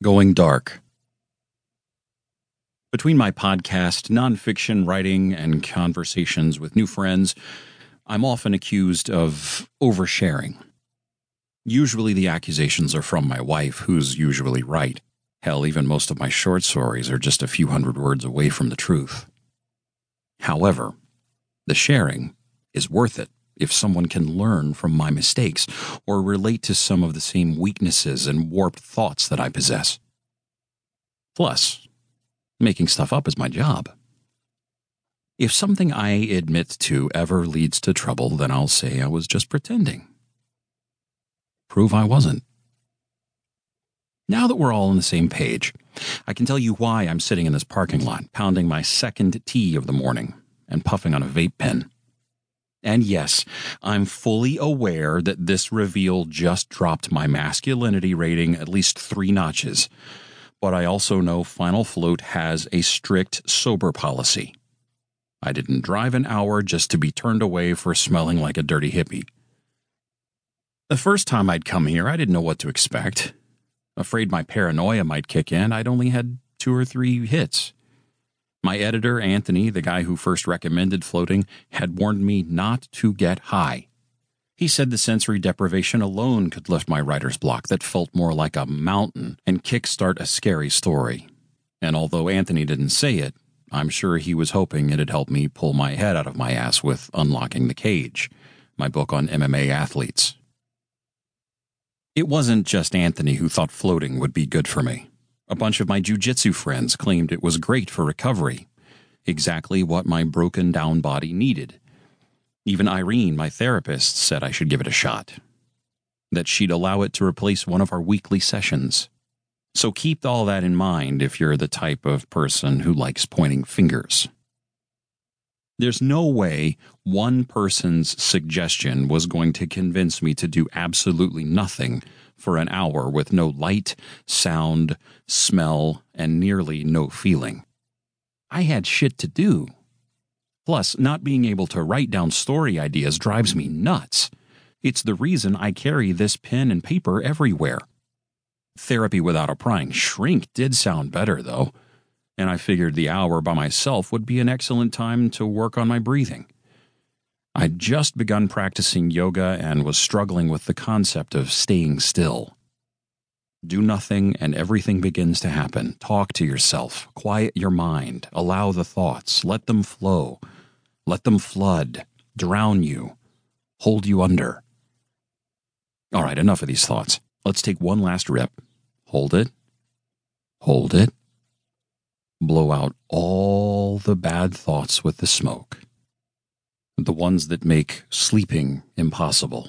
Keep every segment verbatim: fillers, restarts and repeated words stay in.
Going Dark. Between my podcast, nonfiction writing, and conversations with new friends, I'm often accused of oversharing. Usually the accusations are from my wife, who's usually right. Hell, even most of my short stories are just a few hundred words away from the truth. However, the sharing is worth it if someone can learn from my mistakes or relate to some of the same weaknesses and warped thoughts that I possess. Plus, making stuff up is my job. If something I admit to ever leads to trouble, then I'll say I was just pretending. Prove I wasn't. Now that we're all on the same page, I can tell you why I'm sitting in this parking lot, pounding my second tea of the morning and puffing on a vape pen. And yes, I'm fully aware that this reveal just dropped my masculinity rating at least three notches. But I also know Final Float has a strict sober policy. I didn't drive an hour just to be turned away for smelling like a dirty hippie. The first time I'd come here, I didn't know what to expect. Afraid my paranoia might kick in, I'd only had two or three hits. My editor, Anthony, the guy who first recommended floating, had warned me not to get high. He said the sensory deprivation alone could lift my writer's block that felt more like a mountain and kickstart a scary story. And although Anthony didn't say it, I'm sure he was hoping it'd help me pull my head out of my ass with Unlocking the Cage, my book on M M A athletes. It wasn't just Anthony who thought floating would be good for me. A bunch of my jiu-jitsu friends claimed it was great for recovery, exactly what my broken-down body needed. Even Irene, my therapist, said I should give it a shot, that she'd allow it to replace one of our weekly sessions. So keep all that in mind if you're the type of person who likes pointing fingers. There's no way one person's suggestion was going to convince me to do absolutely nothing for an hour with no light, sound, smell, and nearly no feeling. I had shit to do. Plus, not being able to write down story ideas drives me nuts. It's the reason I carry this pen and paper everywhere. Therapy without a prying shrink did sound better, though, and I figured the hour by myself would be an excellent time to work on my breathing. I'd just begun practicing yoga and was struggling with the concept of staying still. Do nothing and everything begins to happen. Talk to yourself. Quiet your mind. Allow the thoughts. Let them flow. Let them flood. Drown you. Hold you under. All right, enough of these thoughts. Let's take one last rip. Hold it. Hold it. Blow out all the bad thoughts with the smoke. The ones that make sleeping impossible.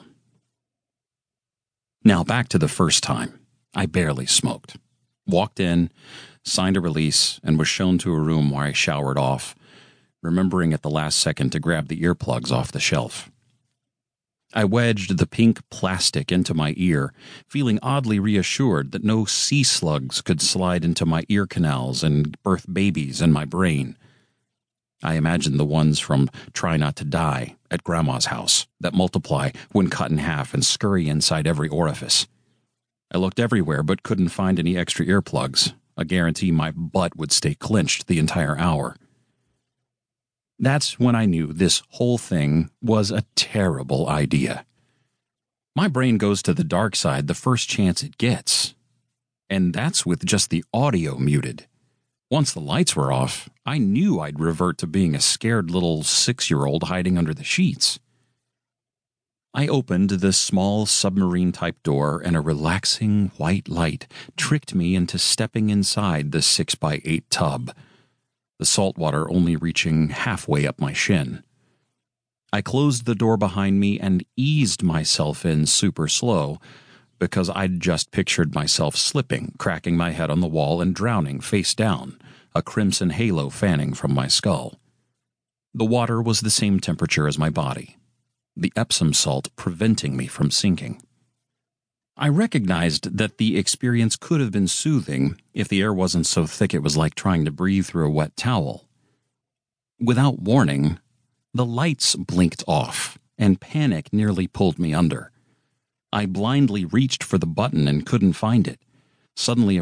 Now back to the first time. I barely smoked. Walked in, signed a release, and was shown to a room where I showered off, remembering at the last second to grab the earplugs off the shelf. I wedged the pink plastic into my ear, feeling oddly reassured that no sea slugs could slide into my ear canals and birth babies in my brain. I imagined the ones from Try Not to Die at Grandma's house that multiply when cut in half and scurry inside every orifice. I looked everywhere but couldn't find any extra earplugs, a guarantee my butt would stay clenched the entire hour. That's when I knew this whole thing was a terrible idea. My brain goes to the dark side the first chance it gets. And that's with just the audio muted. Once the lights were off, I knew I'd revert to being a scared little six-year-old hiding under the sheets. I opened the small submarine-type door, and a relaxing white light tricked me into stepping inside the six by eight tub, the salt water only reaching halfway up my shin. I closed the door behind me and eased myself in super slow, because I'd just pictured myself slipping, cracking my head on the wall and drowning face down, a crimson halo fanning from my skull. The water was the same temperature as my body, the Epsom salt preventing me from sinking. I recognized that the experience could have been soothing if the air wasn't so thick it was like trying to breathe through a wet towel. Without warning, the lights blinked off, and panic nearly pulled me under. I blindly reached for the button and couldn't find it, suddenly